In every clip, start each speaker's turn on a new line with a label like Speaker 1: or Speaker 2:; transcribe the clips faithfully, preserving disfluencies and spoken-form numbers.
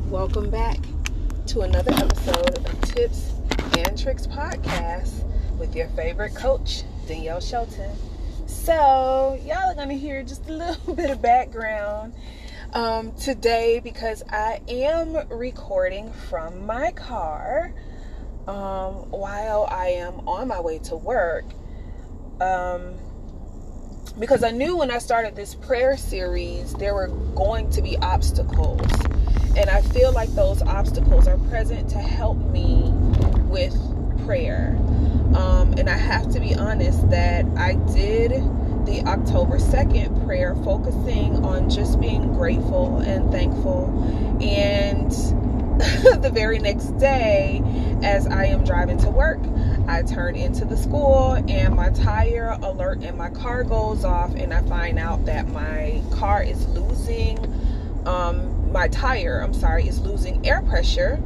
Speaker 1: Welcome back to another episode of Tips and Tricks Podcast with your favorite coach, Danielle Shelton. So, y'all are going to hear just a little bit of background um, today because I am recording from my car um, while I am on my way to work. Um, because I knew when I started this prayer series, there were going to be obstacles. And I feel like those obstacles are present to help me with prayer. Um, and I have to be honest that I did the October second prayer focusing on just being grateful and thankful. And the very next day, as I am driving to work, I turn into the school and my tire alert in my car goes off, and I find out that my car is losing, um, my tire, I'm sorry, is losing air pressure.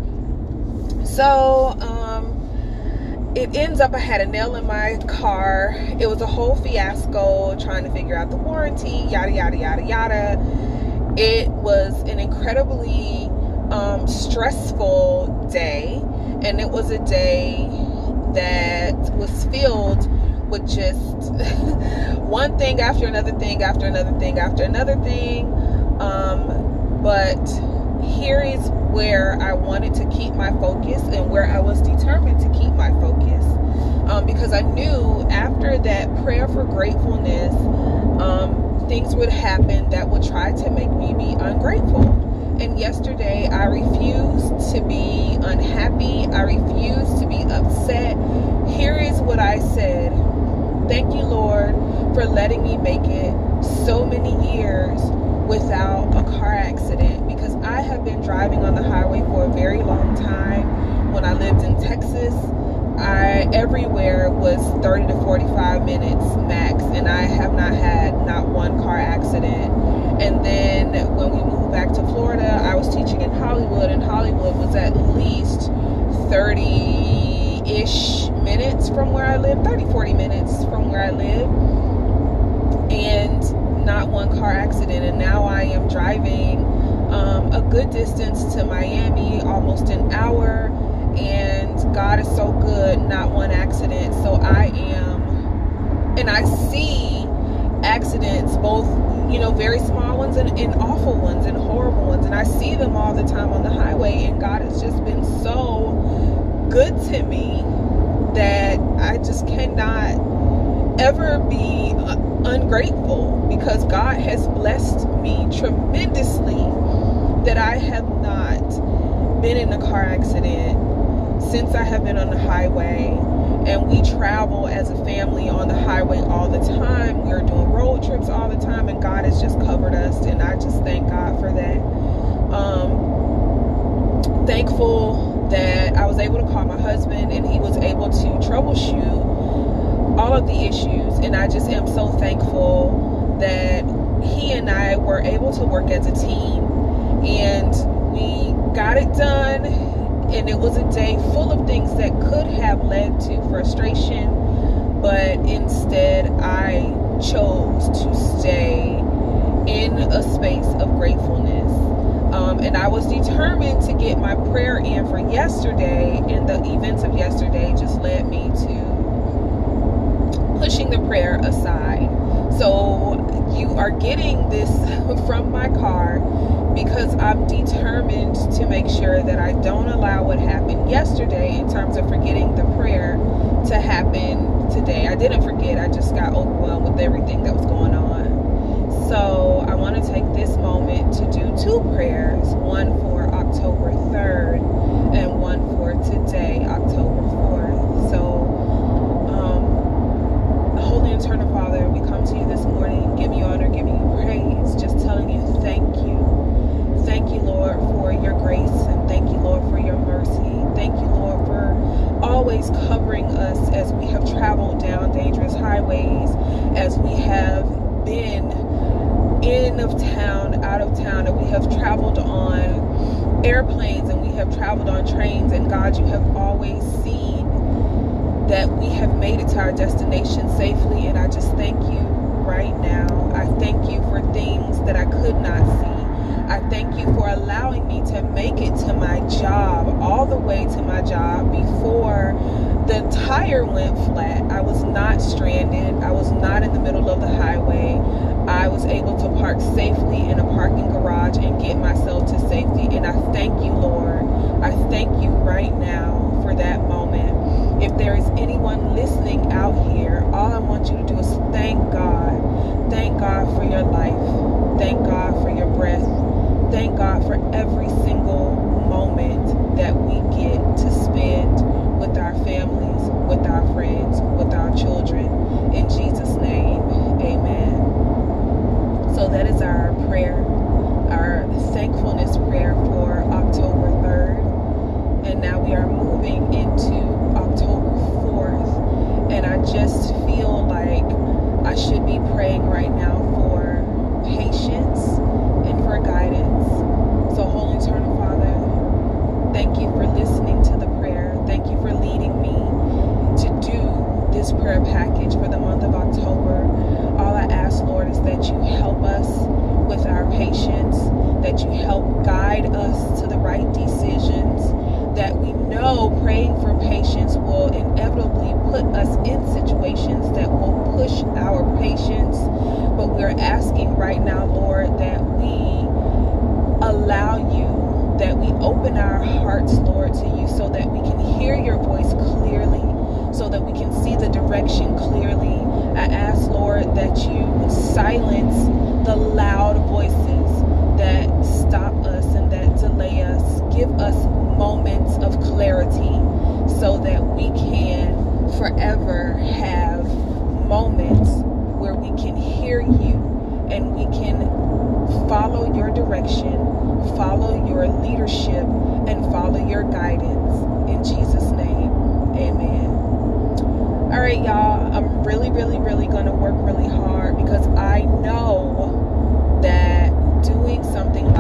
Speaker 1: So, um, it ends up, I had a nail in my car. It was a whole fiasco trying to figure out the warranty, yada, yada, yada, yada. It was an incredibly um, stressful day, and it was a day that was filled with just one thing after another thing after another thing after another thing. Um, but here is where I wanted to keep my focus and where I was determined to keep my focus. Um, because I knew after that prayer for gratefulness, um, things would happen that would try to make me be ungrateful. And yesterday, I refused to be unhappy. I refused to be upset. Here is what I said. Thank you, Lord, for letting me make it so many years without a car accident. Because I have been driving on the highway for a very long time. When I lived in Texas, I everywhere was thirty to forty-five minutes max. And I have not had not one car accident. And then when we moved back to Florida, I was teaching in Hollywood, and Hollywood was at least thirty-ish minutes from where I live, thirty, forty minutes from where I live, and not one car accident. And now I am driving um, a good distance to Miami, almost an hour, and God is so good, not one accident. So I am, and I see accidents, both, you know, very small ones and, and awful ones and horrible ones. And I see them all the time on the highway. And God has just been so good to me that I just cannot ever be ungrateful, because God has blessed me tremendously that I have not been in a car accident since I have been on the highway. And we travel as a family on the highway all the time. We're doing road trips all the time, and God has just covered us, and I just thank God for that. Um, thankful that I was able to call my husband, and he was able to troubleshoot all of the issues, and I just am so thankful that he and I were able to work as a team, and we got it done. And it was a day full of things that could have led to frustration, but instead I chose to stay in a space of gratefulness. Um, and I was determined to get my prayer in for yesterday, and the events of yesterday just led me to pushing the prayer aside. So you are getting this from my car, because I'm determined to make sure that I don't allow what happened yesterday in terms of forgetting the prayer to happen today. I didn't forget, I just got overwhelmed with everything that was going on. So I want to take this moment to do two prayers, one for October third and one for today, October fourth. So, um, Holy and Eternal Father, we come to you this morning, give you honor, giving you praise, just telling you thank you. Thank you, Lord, for your grace, and thank you, Lord, for your mercy. Thank you, Lord, for always covering us as we have traveled down dangerous highways, as we have been in of town, out of town, and we have traveled on airplanes, and we have traveled on trains, and God, you have always seen that we have made it to our destination safely, and I just thank you right now. I thank you for things that I could not see. I thank you for allowing me to make it to my job, all the way to my job before the tire went flat. I was not stranded. I was not in the middle of the highway. I was able to park safely in a parking garage and get myself to safety. And I thank you, Lord. I thank you right now for that moment. If there is anyone listening out here, all I want you to do is thank God. Thank God for your life. Thank God for your breath. Thank God for every single moment that we get to spend with our families, with our friends, with our children. In Jesus' name, amen. So that is our prayer, our thankfulness prayer for October third. And now we are moving into October fourth. And I just feel like I should be praying right now for patience and for guidance. So, Holy Eternal Father, thank you for listening to the prayer. Thank you for leading me to do this prayer package for the month of October. All I ask, Lord, is that you help us with our patience, that you help guide us to the right decisions, that we know praying for patience will inevitably put us in situations that will push our patience. But we're asking right now, Lord, that we allow you, that we open our hearts, Lord, to you so that we can hear your voice clearly, so that we can see the direction clearly. I ask, Lord, that you silence the loud voices that stop us and that delay us. Give us moments of clarity so that we can forever have moments where we can hear you and we can follow your direction, follow your leadership, and follow your guidance. In Jesus' name, amen. All right, y'all, I'm really, really, really going to work really hard because I know that doing something